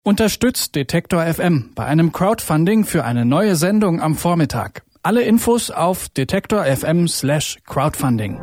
Unterstützt Detektor FM bei einem Crowdfunding für eine neue Sendung am Vormittag. Alle Infos auf detektor.fm/crowdfunding.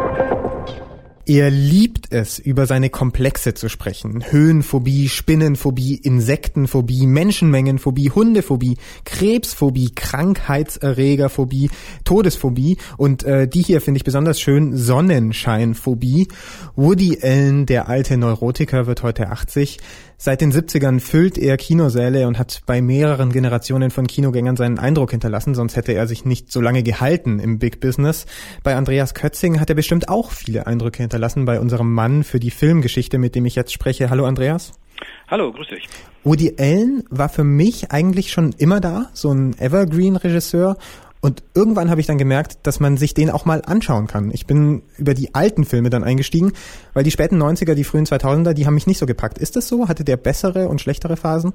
Er liebt es, über seine Komplexe zu sprechen. Höhenphobie, Spinnenphobie, Insektenphobie, Menschenmengenphobie, Hundephobie, Krebsphobie, Krankheitserregerphobie, Todesphobie und die hier finde ich besonders schön, Sonnenscheinphobie. Woody Allen, der alte Neurotiker, wird heute 80. Seit den 70ern füllt er Kinosäle und hat bei mehreren Generationen von Kinogängern seinen Eindruck hinterlassen, sonst hätte er sich nicht so lange gehalten im Big Business. Bei Andreas Kötzing hat er bestimmt auch viele Eindrücke hinterlassen, bei unserem Mann für die Filmgeschichte, mit dem ich jetzt spreche. Hallo Andreas. Hallo, grüß dich. Woody Allen war für mich eigentlich schon immer da, so ein Evergreen-Regisseur. Und irgendwann habe ich dann gemerkt, dass man sich den auch mal anschauen kann. Ich bin über die alten Filme dann eingestiegen, weil die späten 90er, die frühen 2000er, die haben mich nicht so gepackt. Ist das so? Hatte der bessere und schlechtere Phasen?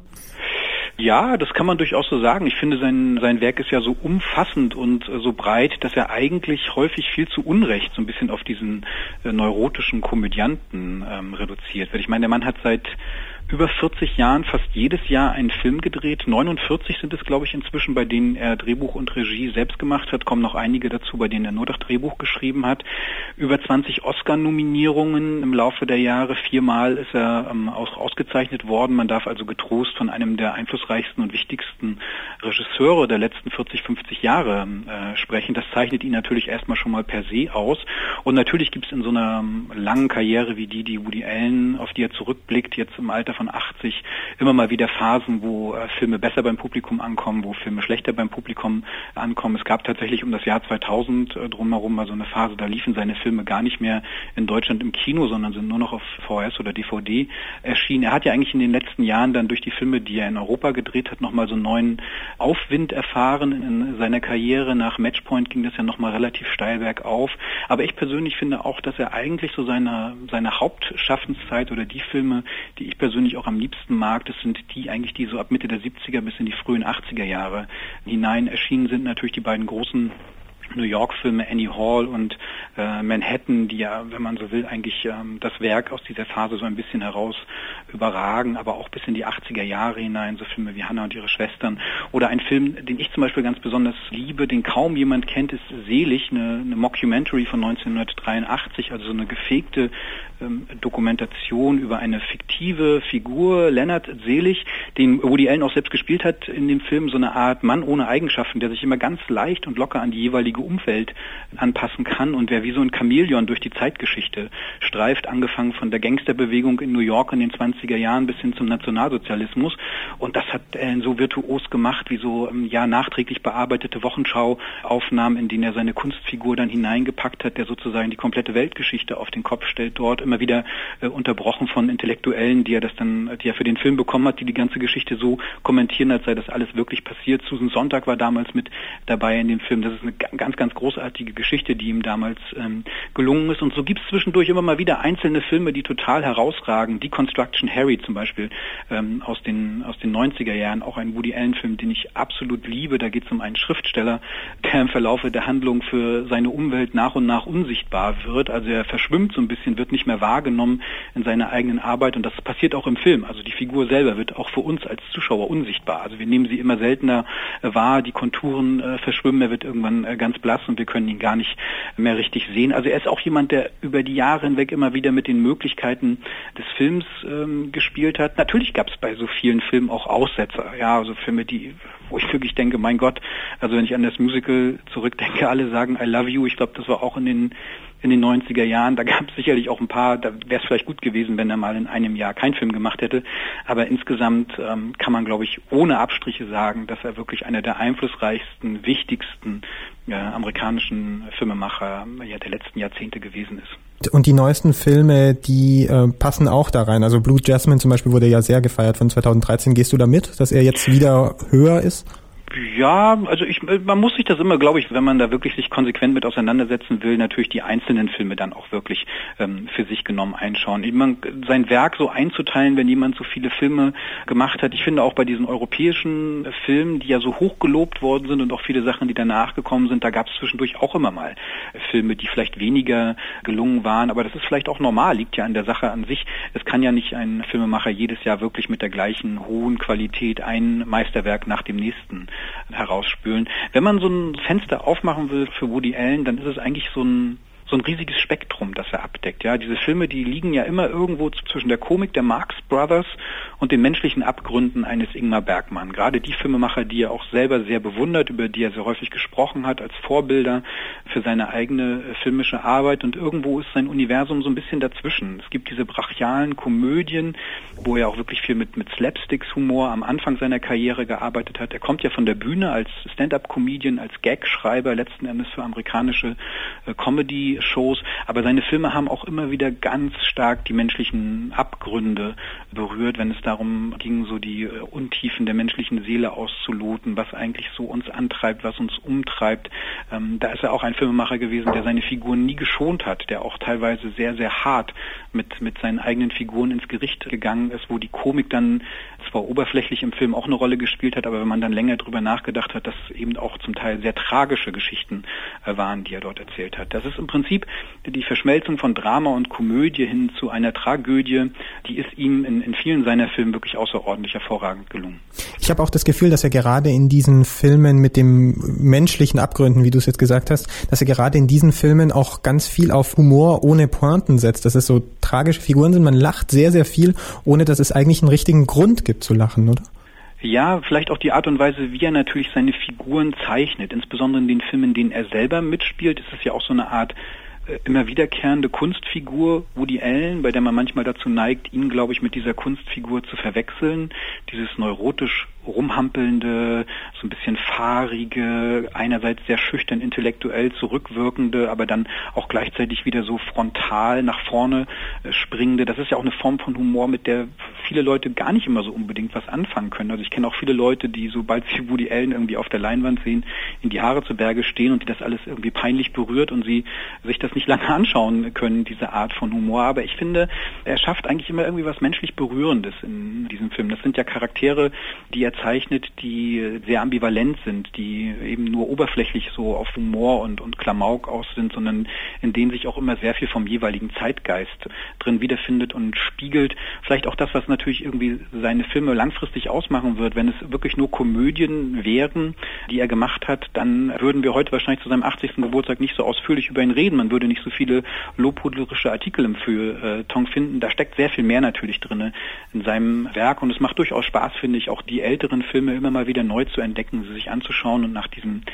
Ja, das kann man durchaus so sagen. Ich finde, sein Werk ist ja so umfassend und so breit, dass er eigentlich häufig viel zu Unrecht so ein bisschen auf diesen neurotischen Komödianten reduziert wird. Ich meine, der Mann hat seit über 40 Jahren fast jedes Jahr einen Film gedreht. 49 sind es, glaube ich, inzwischen, bei denen er Drehbuch und Regie selbst gemacht hat. Kommen noch einige dazu, bei denen er nur das Drehbuch geschrieben hat. Über 20 Oscar-Nominierungen im Laufe der Jahre. 4-mal ist er auch ausgezeichnet worden. Man darf also getrost von einem der einflussreichsten und wichtigsten Regisseure der letzten 40, 50 Jahre sprechen. Das zeichnet ihn natürlich erstmal schon mal per se aus. Und natürlich gibt es in so einer langen Karriere wie die Woody Allen, auf die er zurückblickt, jetzt im Alter von 80, immer mal wieder Phasen, wo Filme besser beim Publikum ankommen, wo Filme schlechter beim Publikum ankommen. Es gab tatsächlich um das Jahr 2000 drumherum mal so eine Phase, da liefen seine Filme gar nicht mehr in Deutschland im Kino, sondern sind nur noch auf VHS oder DVD erschienen. Er hat ja eigentlich in den letzten Jahren dann durch die Filme, die er in Europa gedreht hat, nochmal so einen neuen Aufwind erfahren in seiner Karriere. Nach Matchpoint ging das ja nochmal relativ steil bergauf. Aber ich persönlich finde auch, dass er eigentlich so seine Hauptschaffenszeit oder die Filme, die ich persönlich auch am liebsten mag, das sind die eigentlich, die so ab Mitte der 70er bis in die frühen 80er Jahre hinein erschienen sind. Natürlich die beiden großen New York-Filme Annie Hall und Manhattan, die ja, wenn man so will, eigentlich das Werk aus dieser Phase so ein bisschen heraus überragen, aber auch bis in die 80er Jahre hinein, so Filme wie Hannah und ihre Schwestern. Oder ein Film, den ich zum Beispiel ganz besonders liebe, den kaum jemand kennt, ist Selig, eine Mockumentary von 1983, also so eine gefegte Dokumentation über eine fiktive Figur, Leonard Selig, den Woody Allen auch selbst gespielt hat in dem Film, so eine Art Mann ohne Eigenschaften, der sich immer ganz leicht und locker an die jeweilige Umfeld anpassen kann und wer wie so ein Chamäleon durch die Zeitgeschichte streift, angefangen von der Gangsterbewegung in New York in den 20er Jahren bis hin zum Nationalsozialismus. Und das hat Allen so virtuos gemacht, wie so nachträglich bearbeitete Wochenschau-Aufnahmen, in denen er seine Kunstfigur dann hineingepackt hat, der sozusagen die komplette Weltgeschichte auf den Kopf stellt dort, immer wieder unterbrochen von Intellektuellen, die er für den Film bekommen hat, die die ganze Geschichte so kommentieren, als sei das alles wirklich passiert. Susan Sontag war damals mit dabei in dem Film. Das ist eine ganz, ganz großartige Geschichte, die ihm damals gelungen ist. Und so gibt es zwischendurch immer mal wieder einzelne Filme, die total herausragen. Deconstruction Harry zum Beispiel aus den 90er Jahren, auch ein Woody Allen-Film, den ich absolut liebe. Da geht es um einen Schriftsteller, der im Verlaufe der Handlung für seine Umwelt nach und nach unsichtbar wird. Also er verschwimmt so ein bisschen, wird nicht mehr wahrgenommen in seiner eigenen Arbeit. Und das passiert auch im Film. Also die Figur selber wird auch für uns als Zuschauer unsichtbar. Also wir nehmen sie immer seltener wahr, die Konturen verschwimmen, er wird irgendwann ganz blass und wir können ihn gar nicht mehr richtig sehen. Also er ist auch jemand, der über die Jahre hinweg immer wieder mit den Möglichkeiten des Films gespielt hat. Natürlich gab es bei so vielen Filmen auch Aussetzer. Ja, also Filme, wo ich wirklich denke, mein Gott, also wenn ich an das Musical zurückdenke, alle sagen I love you. Ich glaube, das war auch in den 90er Jahren, da gab es sicherlich auch ein paar, da wäre es vielleicht gut gewesen, wenn er mal in einem Jahr keinen Film gemacht hätte, aber insgesamt kann man, glaube ich, ohne Abstriche sagen, dass er wirklich einer der einflussreichsten, wichtigsten amerikanischen Filmemacher der letzten Jahrzehnte gewesen ist. Und die neuesten Filme, die passen auch da rein, also Blue Jasmine zum Beispiel wurde ja sehr gefeiert von 2013, gehst du da mit, dass er jetzt wieder höher ist? Ja, also man muss sich das immer, glaube ich, wenn man da wirklich sich konsequent mit auseinandersetzen will, natürlich die einzelnen Filme dann auch wirklich für sich genommen einschauen. Sein Werk so einzuteilen, wenn jemand so viele Filme gemacht hat. Ich finde auch bei diesen europäischen Filmen, die ja so hoch gelobt worden sind und auch viele Sachen, die danach gekommen sind, da gab es zwischendurch auch immer mal Filme, die vielleicht weniger gelungen waren. Aber das ist vielleicht auch normal, liegt ja an der Sache an sich. Es kann ja nicht ein Filmemacher jedes Jahr wirklich mit der gleichen hohen Qualität ein Meisterwerk nach dem nächsten herausspülen. Wenn man so ein Fenster aufmachen will für Woody Allen, dann ist es eigentlich so ein riesiges Spektrum, das er abdeckt. Ja, diese Filme, die liegen ja immer irgendwo zwischen der Komik der Marx Brothers und den menschlichen Abgründen eines Ingmar Bergman. Gerade die Filmemacher, die er auch selber sehr bewundert, über die er sehr häufig gesprochen hat, als Vorbilder für seine eigene filmische Arbeit. Und irgendwo ist sein Universum so ein bisschen dazwischen. Es gibt diese brachialen Komödien, wo er auch wirklich viel mit Slapsticks-Humor am Anfang seiner Karriere gearbeitet hat. Er kommt ja von der Bühne als Stand-up-Comedian, als Gagschreiber, letzten Endes für amerikanische Comedy-Shows, aber seine Filme haben auch immer wieder ganz stark die menschlichen Abgründe berührt, wenn es darum ging, so die Untiefen der menschlichen Seele auszuloten, was eigentlich so uns antreibt, was uns umtreibt. Da ist er auch ein Filmemacher gewesen, der seine Figuren nie geschont hat, der auch teilweise sehr, sehr hart mit seinen eigenen Figuren ins Gericht gegangen ist, wo die Komik dann zwar oberflächlich im Film auch eine Rolle gespielt hat, aber wenn man dann länger drüber nachgedacht hat, dass eben auch zum Teil sehr tragische Geschichten waren, die er dort erzählt hat. Das ist im Prinzip die Verschmelzung von Drama und Komödie hin zu einer Tragödie, die ist ihm in vielen seiner Filme wirklich außerordentlich hervorragend gelungen. Ich habe auch das Gefühl, dass er gerade in diesen Filmen mit dem menschlichen Abgründen, wie du es jetzt gesagt hast, dass er gerade in diesen Filmen auch ganz viel auf Humor ohne Pointen setzt, dass es so tragische Figuren sind. Man lacht sehr, sehr viel, ohne dass es eigentlich einen richtigen Grund gibt zu lachen, oder? Ja, vielleicht auch die Art und Weise, wie er natürlich seine Figuren zeichnet. Insbesondere in den Filmen, in denen er selber mitspielt, ist es ja auch so eine Art immer wiederkehrende Kunstfigur Woody Allen, bei der man manchmal dazu neigt, ihn, glaube ich, mit dieser Kunstfigur zu verwechseln. Dieses neurotisch rumhampelnde, so ein bisschen fahrige, einerseits sehr schüchtern intellektuell zurückwirkende, aber dann auch gleichzeitig wieder so frontal nach vorne springende. Das ist ja auch eine Form von Humor, mit der viele Leute gar nicht immer so unbedingt was anfangen können. Also ich kenne auch viele Leute, die, sobald sie Woody Allen irgendwie auf der Leinwand sehen, in die Haare zu Berge stehen und die das alles irgendwie peinlich berührt und sie sich das nicht lange anschauen können, diese Art von Humor. Aber ich finde, er schafft eigentlich immer irgendwie was menschlich Berührendes in diesem Film. Das sind ja Charaktere, die er zeichnet, die sehr ambivalent sind, die eben nur oberflächlich so auf Humor und Klamauk aus sind, sondern in denen sich auch immer sehr viel vom jeweiligen Zeitgeist drin wiederfindet und spiegelt. Vielleicht auch das, was natürlich irgendwie seine Filme langfristig ausmachen wird. Wenn es wirklich nur Komödien wären, die er gemacht hat, dann würden wir heute wahrscheinlich zu seinem 80. Geburtstag nicht so ausführlich über ihn reden. Man würde nicht so viele lobhuderische Artikel im Feuilleton finden. Da steckt sehr viel mehr natürlich drin in seinem Werk und es macht durchaus Spaß, finde ich, auch die älteren Filme immer mal wieder neu zu entdecken, sie sich anzuschauen und nach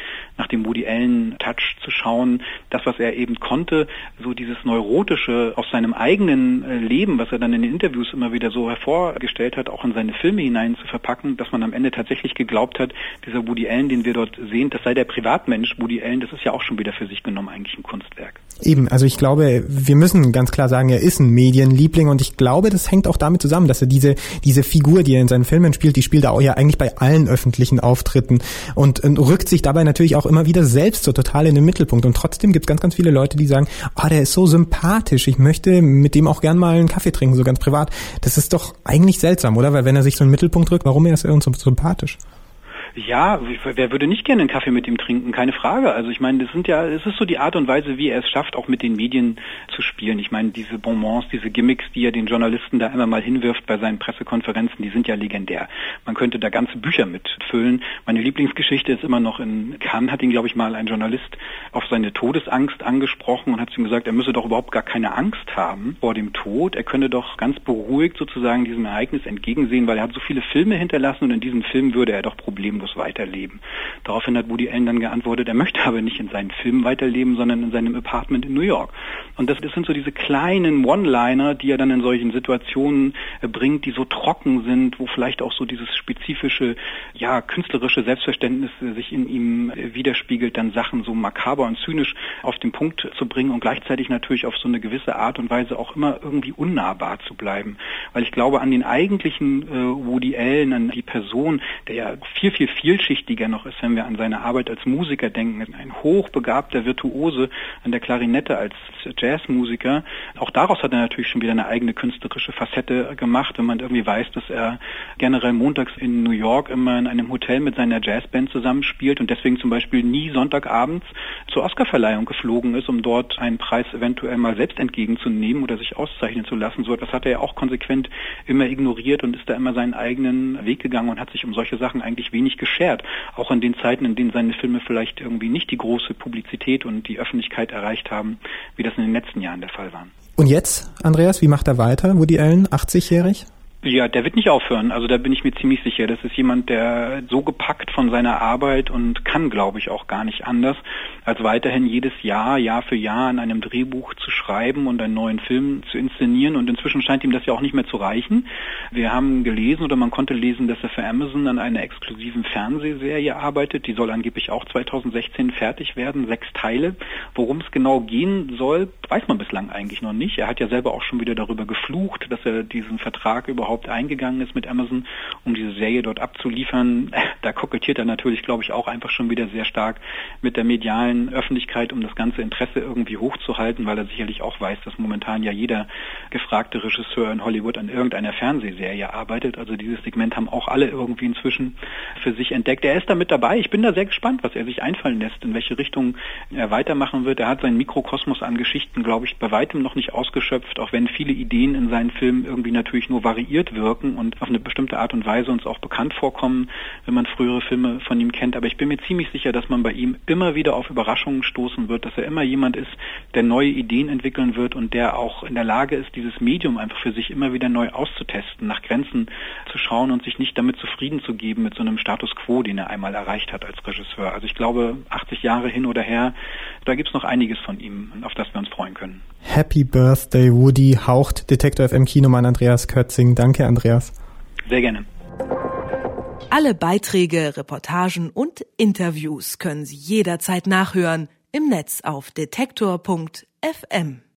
dem Woody Allen Touch zu schauen. Das, was er eben konnte, so dieses Neurotische aus seinem eigenen Leben, was er dann in den Interviews immer wieder so hervorgestellt hat, auch in seine Filme hinein zu verpacken, dass man am Ende tatsächlich geglaubt hat, dieser Woody Allen, den wir dort sehen, das sei der Privatmensch Woody Allen, das ist ja auch schon wieder für sich genommen eigentlich ein Kunstwerk. Eben, also ich glaube, wir müssen ganz klar sagen, er ist ein Medienliebling und ich glaube, das hängt auch damit zusammen, dass er diese Figur, die er in seinen Filmen spielt, die spielt er auch ja eigentlich bei allen öffentlichen Auftritten und rückt sich dabei natürlich auch immer wieder selbst so total in den Mittelpunkt und trotzdem gibt es ganz, ganz viele Leute, die sagen, der ist so sympathisch, ich möchte mit dem auch gern mal einen Kaffee trinken, so ganz privat. Das ist doch eigentlich seltsam, oder? Weil wenn er sich so in den Mittelpunkt rückt, warum ist er uns so sympathisch? Ja, wer würde nicht gerne einen Kaffee mit ihm trinken? Keine Frage. Also ich meine, es ist so die Art und Weise, wie er es schafft, auch mit den Medien zu spielen. Ich meine, diese Bonbons, diese Gimmicks, die er den Journalisten da immer mal hinwirft bei seinen Pressekonferenzen, die sind ja legendär. Man könnte da ganze Bücher mitfüllen. Meine Lieblingsgeschichte ist immer noch in Cannes, hat ihn, glaube ich, mal ein Journalist auf seine Todesangst angesprochen und hat zu ihm gesagt, er müsse doch überhaupt gar keine Angst haben vor dem Tod. Er könne doch ganz beruhigt sozusagen diesem Ereignis entgegensehen, weil er hat so viele Filme hinterlassen und in diesen Filmen würde er doch problemlos weiterleben. Daraufhin hat Woody Allen dann geantwortet, er möchte aber nicht in seinen Filmen weiterleben, sondern in seinem Apartment in New York. Und das sind so diese kleinen One-Liner, die er dann in solchen Situationen bringt, die so trocken sind, wo vielleicht auch so dieses spezifische, künstlerische Selbstverständnis sich in ihm widerspiegelt, dann Sachen so makaber und zynisch auf den Punkt zu bringen und gleichzeitig natürlich auf so eine gewisse Art und Weise auch immer irgendwie unnahbar zu bleiben. Weil ich glaube, an den eigentlichen Woody Allen, an die Person, der ja viel, viel vielschichtiger noch ist, wenn wir an seine Arbeit als Musiker denken. Ein hochbegabter Virtuose an der Klarinette als Jazzmusiker. Auch daraus hat er natürlich schon wieder eine eigene künstlerische Facette gemacht, wenn man irgendwie weiß, dass er generell montags in New York immer in einem Hotel mit seiner Jazzband zusammenspielt und deswegen zum Beispiel nie Sonntagabends zur Oscarverleihung geflogen ist, um dort einen Preis eventuell mal selbst entgegenzunehmen oder sich auszeichnen zu lassen. So etwas hat er ja auch konsequent immer ignoriert und ist da immer seinen eigenen Weg gegangen und hat sich um solche Sachen eigentlich wenig geschert. Auch in den Zeiten, in denen seine Filme vielleicht irgendwie nicht die große Publizität und die Öffentlichkeit erreicht haben, wie das in den letzten Jahren der Fall war. Und jetzt, Andreas, wie macht er weiter? Woody Allen, 80-jährig? Ja, der wird nicht aufhören. Also da bin ich mir ziemlich sicher. Das ist jemand, der so gepackt von seiner Arbeit und kann, glaube ich, auch gar nicht anders, als weiterhin jedes Jahr für Jahr an einem Drehbuch zu schreiben und einen neuen Film zu inszenieren. Und inzwischen scheint ihm das ja auch nicht mehr zu reichen. Wir haben gelesen oder man konnte lesen, dass er für Amazon an einer exklusiven Fernsehserie arbeitet. Die soll angeblich auch 2016 fertig werden, 6 Teile. Worum es genau gehen soll, weiß man bislang eigentlich noch nicht. Er hat ja selber auch schon wieder darüber geflucht, dass er diesen Vertrag überhaupt eingegangen ist mit Amazon, um diese Serie dort abzuliefern. Da kokettiert er natürlich, glaube ich, auch einfach schon wieder sehr stark mit der medialen Öffentlichkeit, um das ganze Interesse irgendwie hochzuhalten, weil er sicherlich auch weiß, dass momentan ja jeder gefragte Regisseur in Hollywood an irgendeiner Fernsehserie arbeitet. Also dieses Segment haben auch alle irgendwie inzwischen für sich entdeckt. Er ist da mit dabei. Ich bin da sehr gespannt, was er sich einfallen lässt, in welche Richtung er weitermachen wird. Er hat seinen Mikrokosmos an Geschichten, glaube ich, bei weitem noch nicht ausgeschöpft, auch wenn viele Ideen in seinen Filmen irgendwie natürlich nur variiert wirken und auf eine bestimmte Art und Weise uns auch bekannt vorkommen, wenn man frühere Filme von ihm kennt. Aber ich bin mir ziemlich sicher, dass man bei ihm immer wieder auf Überraschungen stoßen wird, dass er immer jemand ist, der neue Ideen entwickeln wird und der auch in der Lage ist, dieses Medium einfach für sich immer wieder neu auszutesten, nach Grenzen zu schauen und sich nicht damit zufrieden zu geben mit so einem Status quo, den er einmal erreicht hat als Regisseur. Also ich glaube, 80 Jahre hin oder her, da gibt's noch einiges von ihm, auf das wir uns freuen können. Happy Birthday, Woody, haucht Detektor FM Kinomann Andreas Kötzing. Danke, Andreas. Sehr gerne. Alle Beiträge, Reportagen und Interviews können Sie jederzeit nachhören im Netz auf detektor.fm.